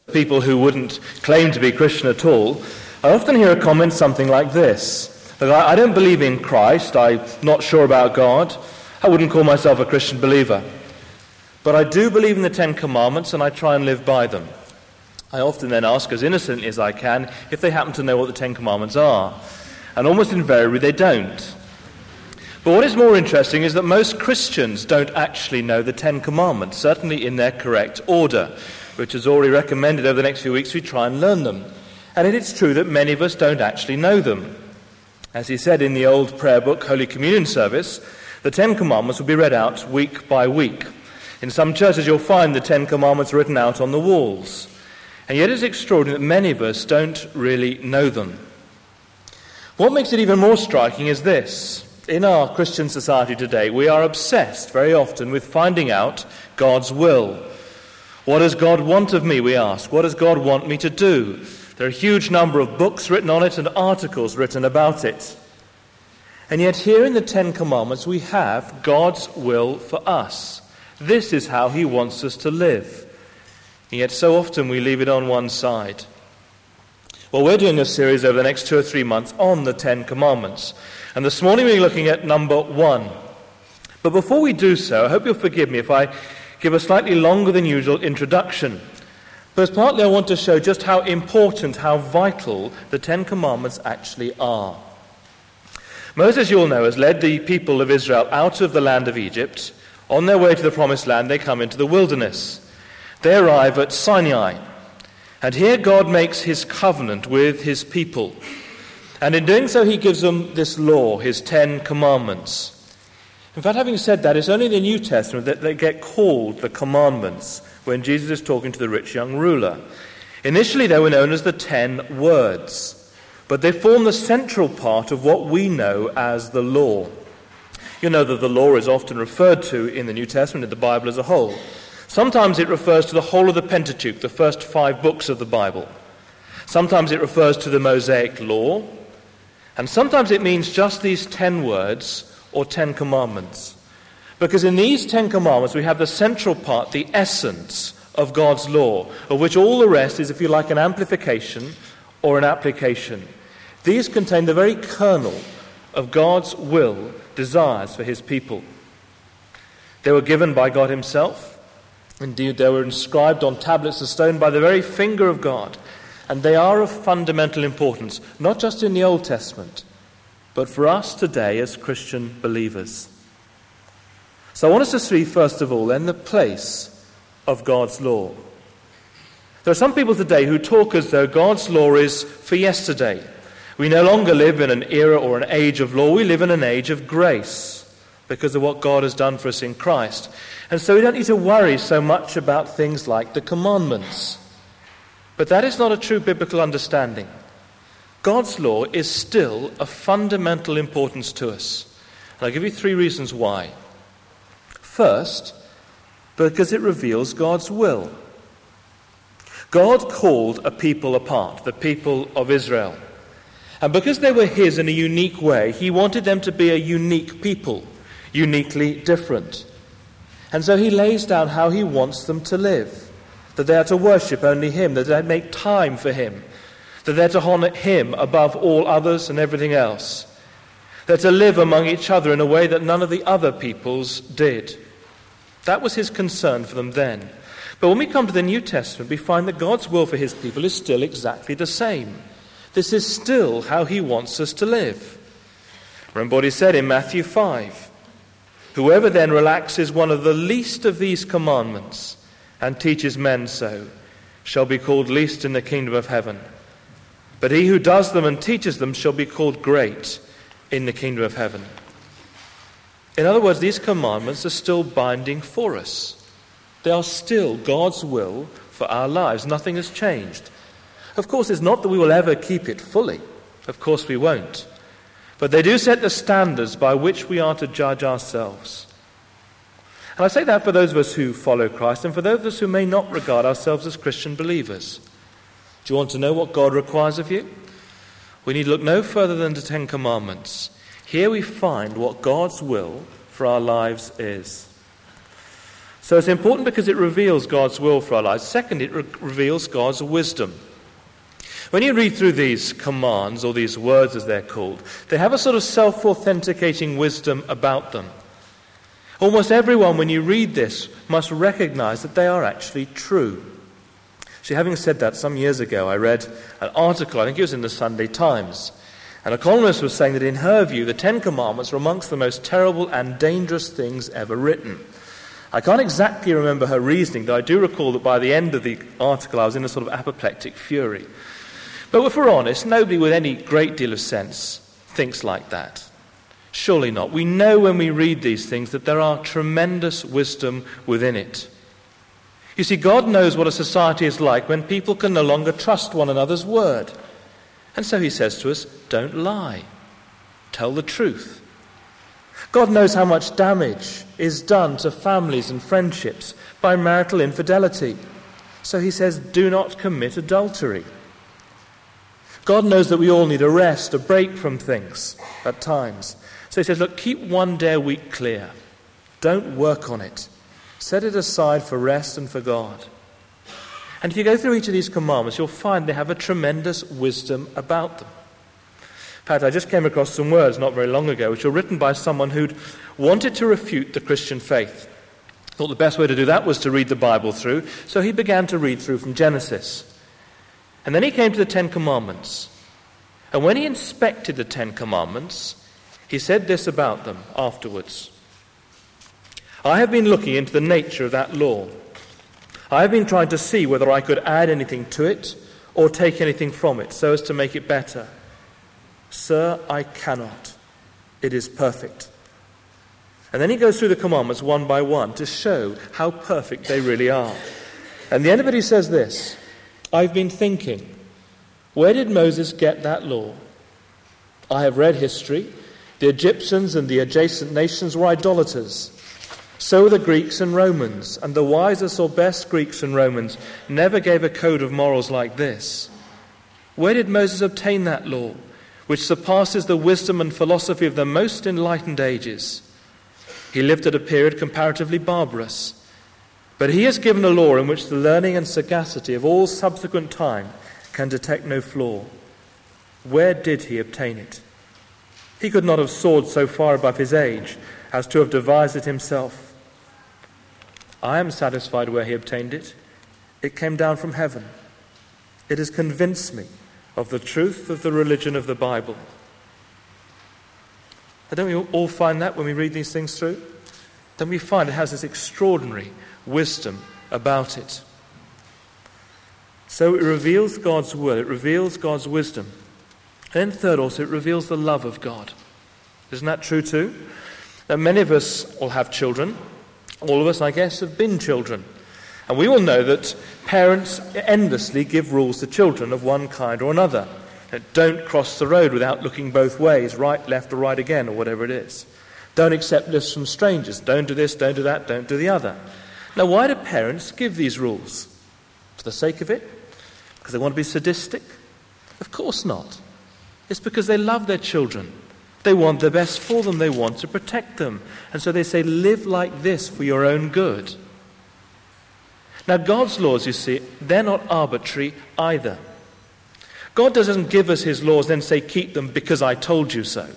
people who wouldn't claim to be Christian at all, I often hear a comment something like this. Look, I don't believe in Christ, I'm not sure about God, I wouldn't call myself a Christian believer. But I do believe in the Ten Commandments and I try and live by them. I often then ask, as innocently as I can, if they happen to know what the Ten Commandments are. And almost invariably they don't. But what is more interesting is that most Christians don't actually know the Ten Commandments, certainly in their correct order, which is already recommended over the next few weeks we try and learn them. And it is true that many of us don't actually know them. As he said in the old prayer book, Holy Communion service, the Ten Commandments will be read out week by week. In some churches you'll find the Ten Commandments written out on the walls. And yet it's extraordinary that many of us don't really know them. What makes it even more striking is this. In our Christian society today, we are obsessed very often with finding out God's will. What does God want of me, we ask? What does God want me to do? There are a huge number of books written on it and articles written about it. And yet here in the Ten Commandments we have God's will for us. This is how he wants us to live. And yet so often we leave it on one side. Well, we're doing a series over the next 2 or 3 months on the Ten Commandments. And this morning we're looking at number 1. But before we do so, I hope you'll forgive me if I give a slightly longer than usual introduction. Because partly I want to show just how important, how vital the Ten Commandments actually are. Moses, you all know, has led the people of Israel out of the land of Egypt. On their way to the promised land, they come into the wilderness. They arrive at Sinai. And here God makes his covenant with his people. And in doing so, he gives them this law, his 10 commandments. In fact, having said that, it's only in the New Testament that they get called the commandments when Jesus is talking to the rich young ruler. Initially, they were known as the 10 words, but they form the central part of what we know as the law. You know that the law is often referred to in the New Testament, in the Bible as a whole. Sometimes it refers to the whole of the Pentateuch, the first 5 books of the Bible. Sometimes it refers to the Mosaic law. And sometimes it means just these 10 words or 10 commandments. Because in these 10 commandments we have the central part, the essence of God's law, of which all the rest is, if you like, an amplification or an application. These contain the very kernel of God's will, desires for his people. They were given by God himself. Indeed, they were inscribed on tablets of stone by the very finger of God. And they are of fundamental importance, not just in the Old Testament, but for us today as Christian believers. So I want us to see, first of all, then, the place of God's law. There are some people today who talk as though God's law is for yesterday. We no longer live in an era or an age of law. We live in an age of grace because of what God has done for us in Christ. And so we don't need to worry so much about things like the commandments. But that is not a true biblical understanding. God's law is still of fundamental importance to us. And I'll give you 3 reasons why. First, because it reveals God's will. God called a people apart, the people of Israel. And because they were his in a unique way, he wanted them to be a unique people, uniquely different. And so he lays down how he wants them to live. That they are to worship only him, that they make time for him, that they're to honour him above all others and everything else. They're to live among each other in a way that none of the other peoples did. That was his concern for them then. But when we come to the New Testament, we find that God's will for his people is still exactly the same. This is still how he wants us to live. Remember what he said in Matthew 5. Whoever then relaxes one of the least of these commandments and teaches men so, shall be called least in the kingdom of heaven. But he who does them and teaches them shall be called great in the kingdom of heaven. In other words, these commandments are still binding for us. They are still God's will for our lives. Nothing has changed. Of course, it's not that we will ever keep it fully. Of course we won't. But they do set the standards by which we are to judge ourselves. And I say that for those of us who follow Christ and for those of us who may not regard ourselves as Christian believers. Do you want to know what God requires of you? We need to look no further than the 10 Commandments. Here we find what God's will for our lives is. So it's important because it reveals God's will for our lives. Second, it reveals God's wisdom. When you read through these commands, or these words as they're called, they have a sort of self-authenticating wisdom about them. Almost everyone, when you read this, must recognize that they are actually true. See, having said that, some years ago I read an article, I think it was in the Sunday Times, and a columnist was saying that in her view, the Ten Commandments are amongst the most terrible and dangerous things ever written. I can't exactly remember her reasoning, though I do recall that by the end of the article I was in a sort of apoplectic fury. But if we're honest, nobody with any great deal of sense thinks like that. Surely not. We know when we read these things that there are tremendous wisdom within it. You see, God knows what a society is like when people can no longer trust one another's word. And so he says to us, don't lie. Tell the truth. God knows how much damage is done to families and friendships by marital infidelity. So he says, do not commit adultery. God knows that we all need a rest, a break from things at times. So he says, look, keep one day a week clear. Don't work on it. Set it aside for rest and for God. And if you go through each of these commandments, you'll find they have a tremendous wisdom about them. In fact, I just came across some words not very long ago which were written by someone who'd wanted to refute the Christian faith. Thought the best way to do that was to read the Bible through, so he began to read through from Genesis. And then he came to the Ten Commandments. And when he inspected the Ten Commandments, he said this about them afterwards. I have been looking into the nature of that law. I have been trying to see whether I could add anything to it or take anything from it so as to make it better. Sir, I cannot. It is perfect. And then he goes through the commandments one by one to show how perfect they really are. And at the end of it he says this, I've been thinking, where did Moses get that law? I have read history. The Egyptians and the adjacent nations were idolaters. So were the Greeks and Romans, and the wisest or best Greeks and Romans never gave a code of morals like this. Where did Moses obtain that law, which surpasses the wisdom and philosophy of the most enlightened ages? He lived at a period comparatively barbarous. But he has given a law in which the learning and sagacity of all subsequent time can detect no flaw. Where did he obtain it? He could not have soared so far above his age as to have devised it himself. I am satisfied where he obtained it. It came down from heaven. It has convinced me of the truth of the religion of the Bible. And don't we all find that when we read these things through? Don't we find it has this extraordinary wisdom about it? So it reveals God's will, it reveals God's wisdom. And then third also, it reveals the love of God. Isn't that true too? Now many of us will have children. All of us, I guess, have been children. And we all know that parents endlessly give rules to children of one kind or another. Don't cross the road without looking both ways, right, left, or right again, or whatever it is. Don't accept lifts from strangers. Don't do this, don't do that, don't do the other. Now, why do parents give these rules? For the sake of it? Because they want to be sadistic? Of course not. It's because they love their children. They want the best for them. They want to protect them. And so they say, live like this for your own good. Now, God's laws, you see, they're not arbitrary either. God doesn't give us his laws and then say, keep them because I told you so.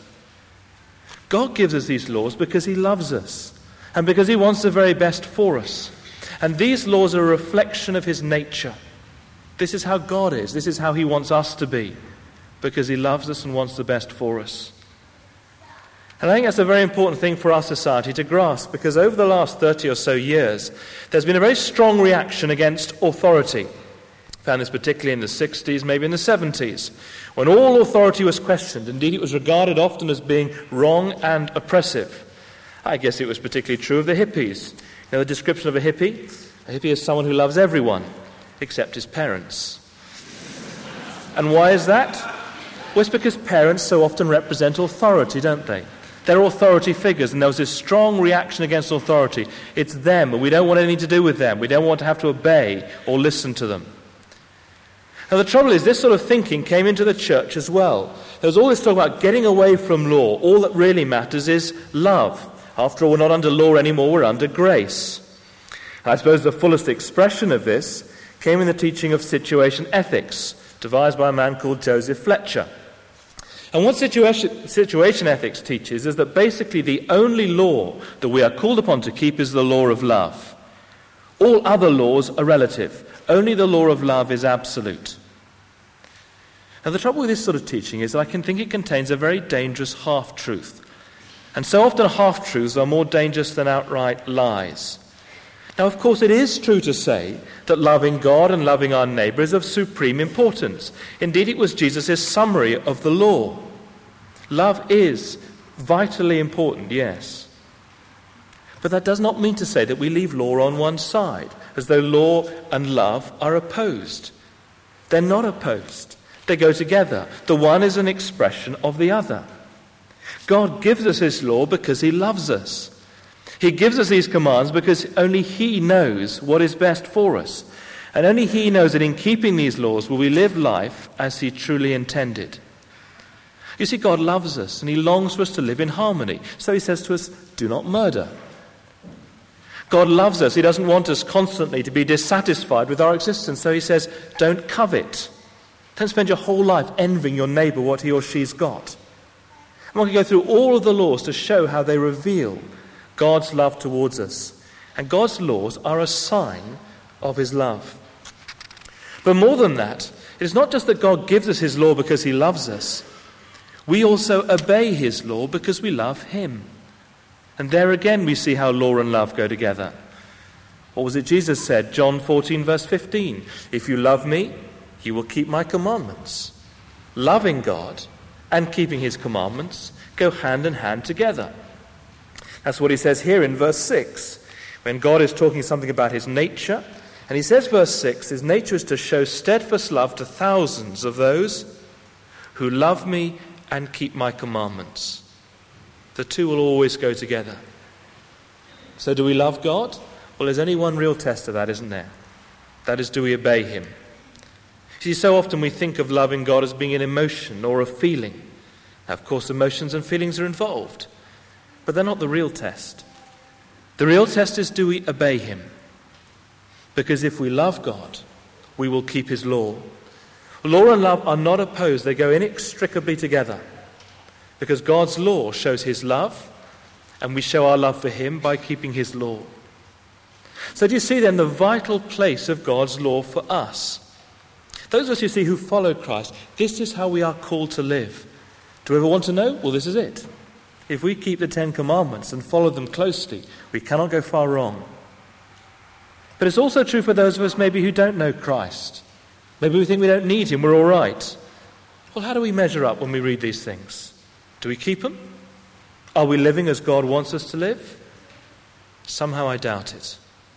God gives us these laws because he loves us and because he wants the very best for us. And these laws are a reflection of his nature. This is how God is. This is how he wants us to be, because he loves us and wants the best for us. And I think that's a very important thing for our society to grasp, because over the last 30 or so years, there's been a very strong reaction against authority. I found this particularly in the 60s, maybe in the 70s, when all authority was questioned. Indeed, it was regarded often as being wrong and oppressive. I guess it was particularly true of the hippies. You know the description of a hippie? A hippie is someone who loves everyone, except his parents. And why is that? Well, it's because parents so often represent authority, don't they? They're authority figures, and there was this strong reaction against authority. It's them, and we don't want anything to do with them. We don't want to have to obey or listen to them. Now, the trouble is, this sort of thinking came into the church as well. There was all this talk about getting away from law. All that really matters is love. After all, we're not under law anymore, we're under grace. I suppose the fullest expression of this came in the teaching of situation ethics, devised by a man called Joseph Fletcher. And what situation ethics teaches is that basically the only law that we are called upon to keep is the law of love. All other laws are relative. Only the law of love is absolute. Now the trouble with this sort of teaching is that I can think it contains a very dangerous half-truth. And so often half-truths are more dangerous than outright lies. Now, of course, it is true to say that loving God and loving our neighbour is of supreme importance. Indeed, it was Jesus' summary of the law. Love is vitally important, yes. But that does not mean to say that we leave law on one side, as though law and love are opposed. They're not opposed. They go together. The one is an expression of the other. God gives us his law because he loves us. He gives us these commands because only he knows what is best for us. And only he knows that in keeping these laws will we live life as he truly intended. You see, God loves us and he longs for us to live in harmony. So he says to us, do not murder. God loves us. He doesn't want us constantly to be dissatisfied with our existence. So he says, don't covet. Don't spend your whole life envying your neighbour what he or she's got. And one can go through all of the laws to show how they reveal God's love towards us. And God's laws are a sign of his love. But more than that, it is not just that God gives us his law because he loves us. We also obey his law because we love him. And there again we see how law and love go together. What was it Jesus said? John 14 verse 15. If you love me, you will keep my commandments. Loving God and keeping his commandments go hand in hand together. That's what he says here in verse 6, when God is talking something about his nature. And he says, verse 6, his nature is to show steadfast love to thousands of those who love me and keep my commandments. The two will always go together. So do we love God? Well, there's only one real test of that, isn't there? That is, do we obey him? You see, so often we think of loving God as being an emotion or a feeling. Now, of course, emotions and feelings are involved. But they're not the real test. The real test is, do we obey him? Because if we love God, we will keep his law. Law and love are not opposed. They go inextricably together. Because God's law shows his love, and we show our love for him by keeping his law. So do you see then the vital place of God's law for us? Those of us, you see, who follow Christ, this is how we are called to live. Do you ever want to know? Well, this is it. If we keep the 10 Commandments and follow them closely, we cannot go far wrong. But it's also true for those of us maybe who don't know Christ. Maybe we think we don't need him, we're all right. Well, how do we measure up when we read these things? Do we keep them? Are we living as God wants us to live? Somehow I doubt it.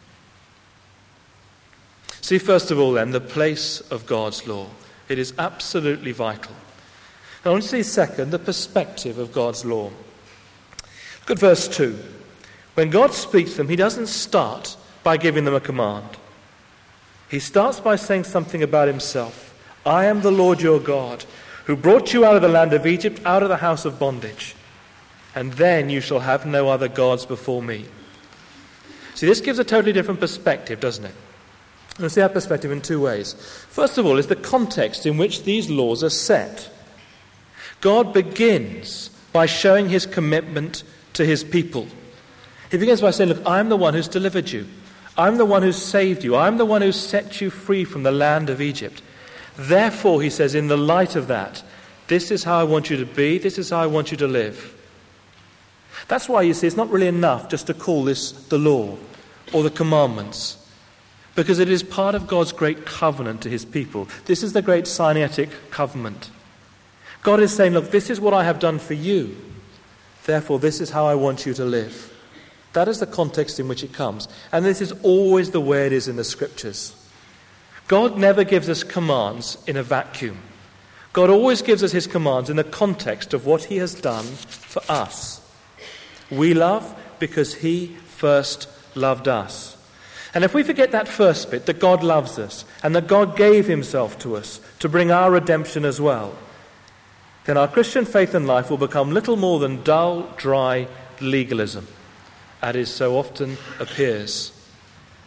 See, first of all then, the place of God's law. It is absolutely vital. I want to see second, the perspective of God's law. Look at verse 2. When God speaks to them, he doesn't start by giving them a command. He starts by saying something about himself. I am the Lord your God, who brought you out of the land of Egypt, out of the house of bondage. And then you shall have no other gods before me. See, this gives a totally different perspective, doesn't it? And we'll see our perspective in two ways. First of all is the context in which these laws are set. God begins by showing his commitment to his people. He begins by saying, look, I'm the one who's delivered you. I'm the one who's saved you. I'm the one who's set you free from the land of Egypt. Therefore, he says, in the light of that, this is how I want you to be. This is how I want you to live. That's why, you see, it's not really enough just to call this the law or the commandments, because it is part of God's great covenant to his people. This is the great Sinaitic covenant. God is saying, look, this is what I have done for you. Therefore, this is how I want you to live. That is the context in which it comes. And this is always the way it is in the Scriptures. God never gives us commands in a vacuum. God always gives us his commands in the context of what he has done for us. We love because he first loved us. And if we forget that first bit, that God loves us and that God gave himself to us to bring our redemption as well, then our Christian faith and life will become little more than dull, dry legalism, as it so often appears.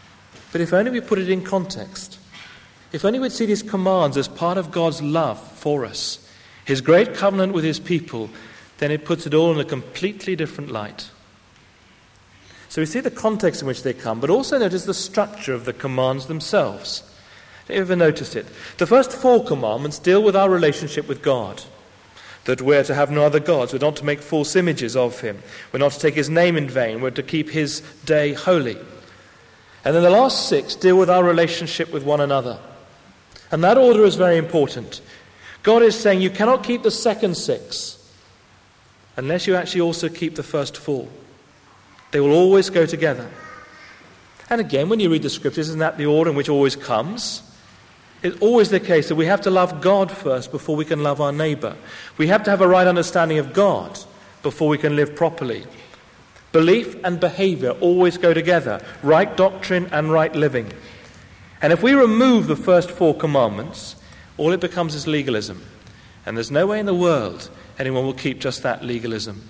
But if only we put it in context, if only we'd see these commands as part of God's love for us, his great covenant with his people, then it puts it all in a completely different light. So we see the context in which they come, but also notice the structure of the commands themselves. Have you ever noticed it? The first 4 commandments deal with our relationship with God. That we're to have no other gods, we're not to make false images of him, we're not to take his name in vain, we're to keep his day holy. And then the last 6 deal with our relationship with one another. And that order is very important. God is saying you cannot keep the second 6 unless you actually also keep the first 4. They will always go together. And again, when you read the scriptures, isn't that the order in which it always comes? It's always the case that we have to love God first before we can love our neighbor. We have to have a right understanding of God before we can live properly. Belief and behavior always go together. Right doctrine and right living. And if we remove the first 4 commandments, all it becomes is legalism. And there's no way in the world anyone will keep just that legalism.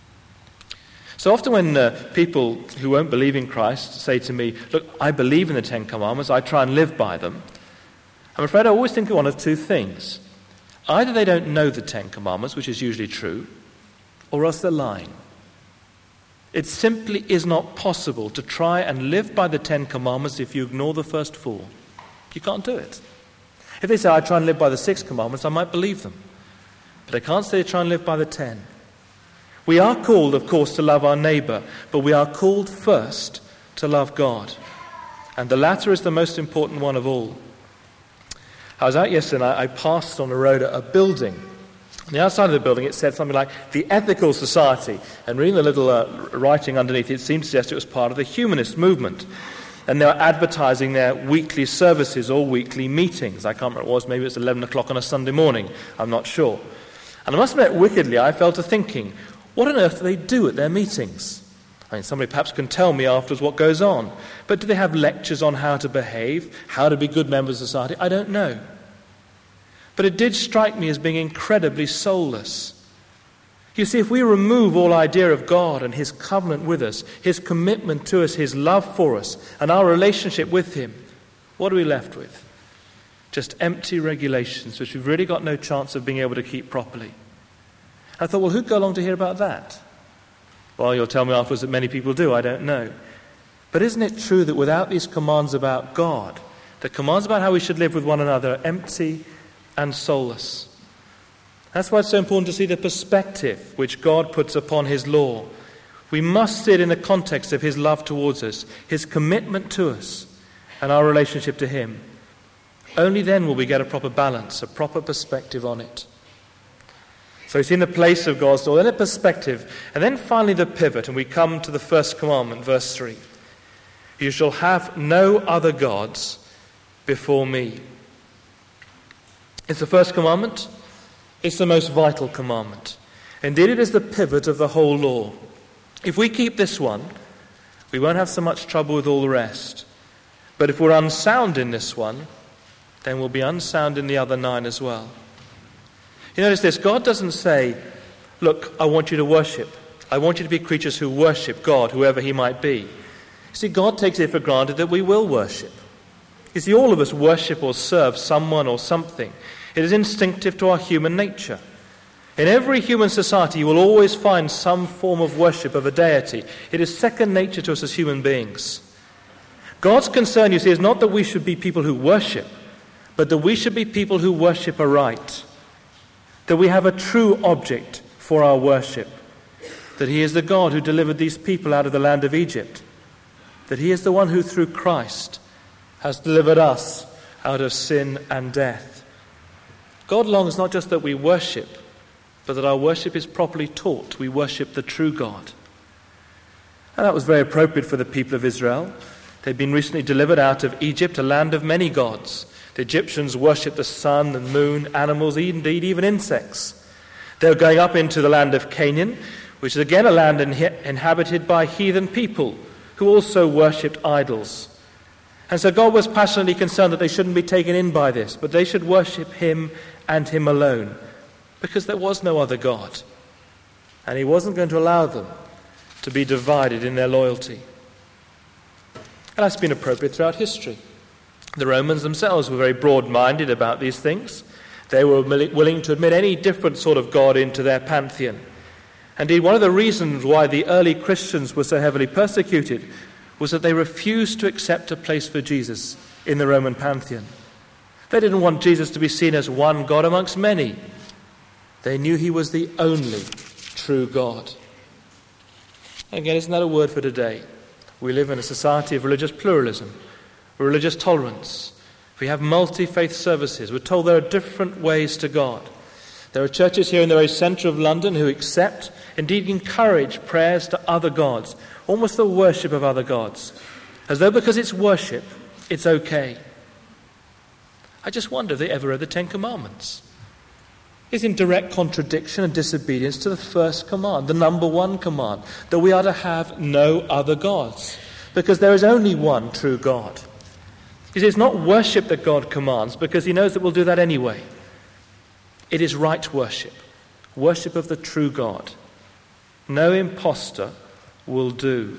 So often when people who won't believe in Christ say to me, look, I believe in the 10 Commandments, I try and live by them, I'm afraid I always think of one of 2 things. Either they don't know the 10 Commandments, which is usually true, or else they're lying. It simply is not possible to try and live by the 10 Commandments if you ignore the first 4. You can't do it. If they say, I try and live by the 6 Commandments, I might believe them. But I can't say they try and live by the 10. We are called, of course, to love our neighbor, but we are called first to love God. And the latter is the most important one of all. I was out yesterday and I passed on the road a building. On the outside of the building it said something like, the Ethical Society. And reading the little writing underneath it seemed to suggest it was part of the humanist movement. And they were advertising their weekly services or weekly meetings. I can't remember what it was, maybe it was 11 o'clock on a Sunday morning. I'm not sure. And I must admit, wickedly, I fell to thinking, what on earth do they do at their meetings? I mean, somebody perhaps can tell me afterwards what goes on. But do they have lectures on how to behave, how to be good members of society? I don't know. But it did strike me as being incredibly soulless. You see, if we remove all idea of God and his covenant with us, his commitment to us, his love for us, and our relationship with him, what are we left with? Just empty regulations, which we've really got no chance of being able to keep properly. I thought, well, who'd go along to hear about that? Well, you'll tell me afterwards that many people do, I don't know. But isn't it true that without these commands about God, the commands about how we should live with one another are empty and soulless? That's why it's so important to see the perspective which God puts upon his law. We must see it in the context of his love towards us, his commitment to us, and our relationship to him. Only then will we get a proper balance, a proper perspective on it. So we've seen the place of God's law, then a perspective, and then finally the pivot, and we come to the first commandment, verse 3. You shall have no other gods before me. It's the first commandment. It's the most vital commandment. Indeed, it is the pivot of the whole law. If we keep this one, we won't have so much trouble with all the rest. But if we're unsound in this one, then we'll be unsound in the other 9 as well. You notice this, God doesn't say, look, I want you to worship. I want you to be creatures who worship God, whoever he might be. You see, God takes it for granted that we will worship. You see, all of us worship or serve someone or something. It is instinctive to our human nature. In every human society, you will always find some form of worship of a deity. It is second nature to us as human beings. God's concern, you see, is not that we should be people who worship, but that we should be people who worship aright. That we have a true object for our worship. That he is the God who delivered these people out of the land of Egypt. That he is the one who, through Christ, has delivered us out of sin and death. God longs not just that we worship, but that our worship is properly taught. We worship the true God. And that was very appropriate for the people of Israel. They'd been recently delivered out of Egypt, a land of many gods. The Egyptians worshipped the sun and moon, animals, indeed even insects. They were going up into the land of Canaan, which is again a land inhabited by heathen people who also worshipped idols. And so God was passionately concerned that they shouldn't be taken in by this, but they should worship him and him alone, because there was no other God. And he wasn't going to allow them to be divided in their loyalty. And that's been appropriate throughout history. The Romans themselves were very broad-minded about these things. They were willing to admit any different sort of God into their pantheon. Indeed, one of the reasons why the early Christians were so heavily persecuted was that they refused to accept a place for Jesus in the Roman pantheon. They didn't want Jesus to be seen as one God amongst many. They knew he was the only true God. Again, isn't that a word for today? We live in a society of religious pluralism, religious tolerance. We have multi-faith services. We're told there are different ways to God. There are churches here in the very centre of London who accept, indeed encourage, prayers to other gods, almost the worship of other gods, as though because it's worship, it's okay. I just wonder if they ever read the Ten Commandments. It's in direct contradiction and disobedience to the first command, the number one command, that we are to have no other gods, because there is only one true God. You see, it's not worship that God commands, because he knows that we'll do that anyway. It is right worship, worship of the true God. No impostor will do.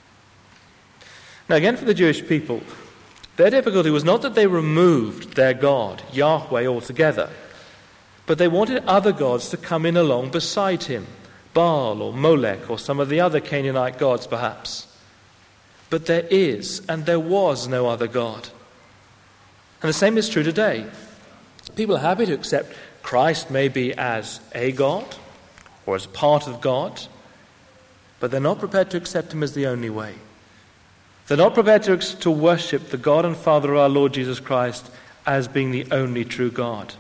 Now again, for the Jewish people, their difficulty was not that they removed their God, Yahweh, altogether, but they wanted other gods to come in along beside him, Baal or Molech or some of the other Canaanite gods perhaps. But there is and there was no other God. And the same is true today. People are happy to accept Christ maybe as a God or as part of God, but they're not prepared to accept him as the only way. They're not prepared to worship the God and Father of our Lord Jesus Christ as being the only true God.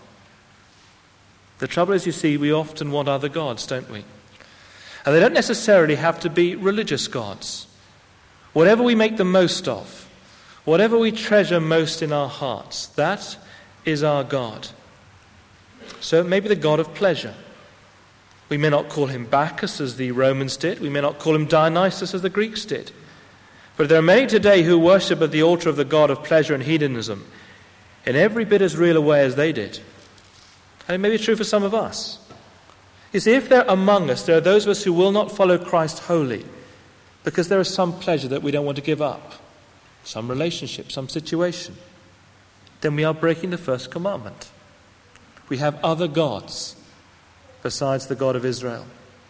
The trouble is, you see, we often want other gods, don't we? And they don't necessarily have to be religious gods. Whatever we make the most of, whatever we treasure most in our hearts, that is our God. So it may be the God of pleasure. We may not call him Bacchus as the Romans did. We may not call him Dionysus as the Greeks did. But there are many today who worship at the altar of the God of pleasure and hedonism in every bit as real a way as they did. And it may be true for some of us. You see, if they're among us, there are those of us who will not follow Christ wholly because there is some pleasure that we don't want to give up, some relationship, some situation. Then we are breaking the first commandment. We have other gods besides the God of Israel.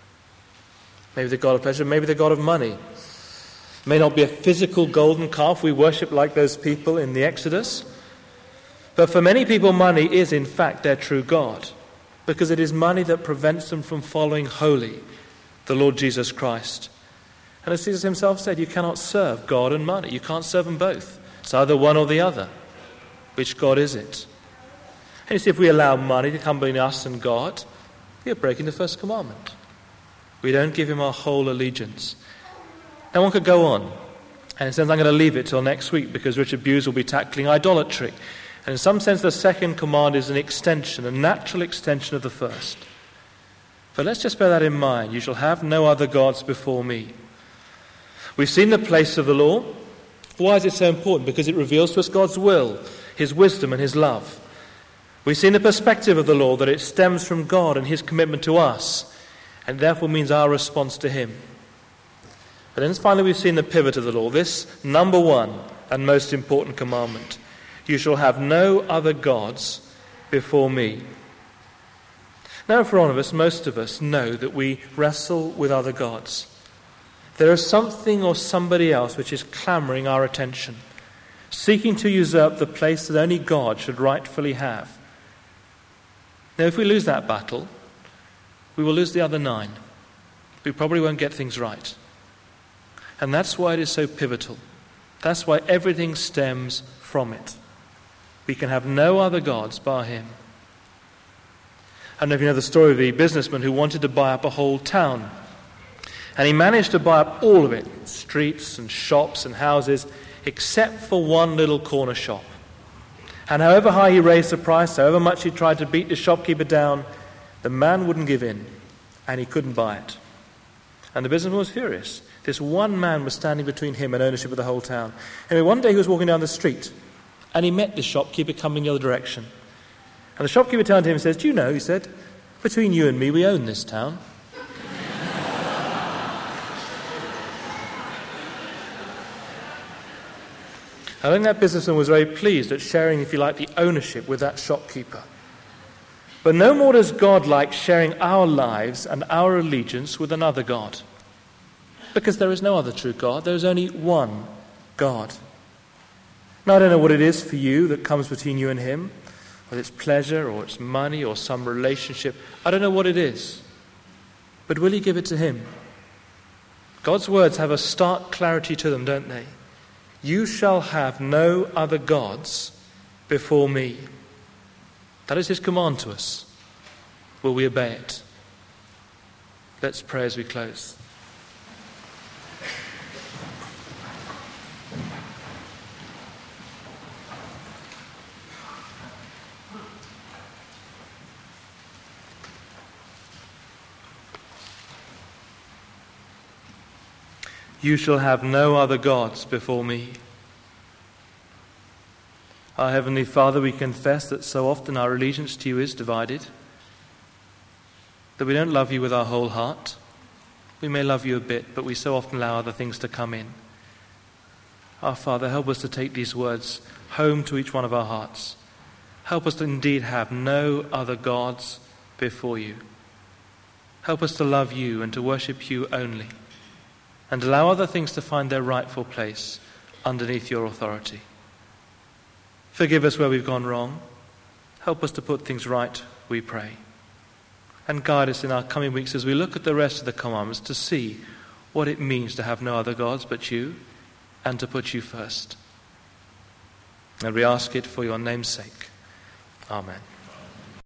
Maybe the God of pleasure, maybe the God of money. It may not be a physical golden calf we worship like those people in the Exodus. But for many people, money is in fact their true God, because it is money that prevents them from following wholly the Lord Jesus Christ. And as Jesus himself said, you cannot serve God and money. You can't serve them both. It's either one or the other. Which God is it? And you see, if we allow money to come between us and God, we are breaking the first commandment. We don't give him our whole allegiance. Now one could go on, and in a sense I'm going to leave it till next week because Richard Bewes will be tackling idolatry. And in some sense the second command is an extension, a natural extension of the first. But let's just bear that in mind. You shall have no other gods before me. We've seen the place of the law. Why is it so important? Because it reveals to us God's will, his wisdom and his love. We've seen the perspective of the law, that it stems from God and his commitment to us, and therefore means our response to him. But then finally we've seen the pivot of the law, this number one and most important commandment. You shall have no other gods before me. Now for one of us, most of us know that we wrestle with other gods. There is something or somebody else which is clamouring our attention, seeking to usurp the place that only God should rightfully have. Now if we lose that battle, we will lose the other 9. We probably won't get things right. And that's why it is so pivotal. That's why everything stems from it. We can have no other gods bar him. I don't know if you know the story of the businessman who wanted to buy up a whole town. And he managed to buy up all of it, streets and shops and houses, except for one little corner shop. And however high he raised the price, however much he tried to beat the shopkeeper down, the man wouldn't give in, and he couldn't buy it. And the businessman was furious. This one man was standing between him and ownership of the whole town. Anyway, one day he was walking down the street, and he met the shopkeeper coming the other direction. And the shopkeeper turned to him and says, "Do you know," he said, "between you and me, we own this town." I think that businessman was very pleased at sharing, if you like, the ownership with that shopkeeper. But no more does God like sharing our lives and our allegiance with another God. Because there is no other true God. There is only one God. Now, I don't know what it is for you that comes between you and him, whether it's pleasure or it's money or some relationship. I don't know what it is. But will you give it to him? God's words have a stark clarity to them, don't they? You shall have no other gods before me. That is his command to us. Will we obey it? Let's pray as we close. You shall have no other gods before me. Our Heavenly Father, we confess that so often our allegiance to you is divided, that we don't love you with our whole heart. We may love you a bit, but we so often allow other things to come in. Our Father, help us to take these words home to each one of our hearts. Help us to indeed have no other gods before you. Help us to love you and to worship you only, and allow other things to find their rightful place underneath your authority. Forgive us where we've gone wrong. Help us to put things right, we pray. And guide us in our coming weeks as we look at the rest of the commandments to see what it means to have no other gods but you and to put you first. And we ask it for your name's sake. Amen.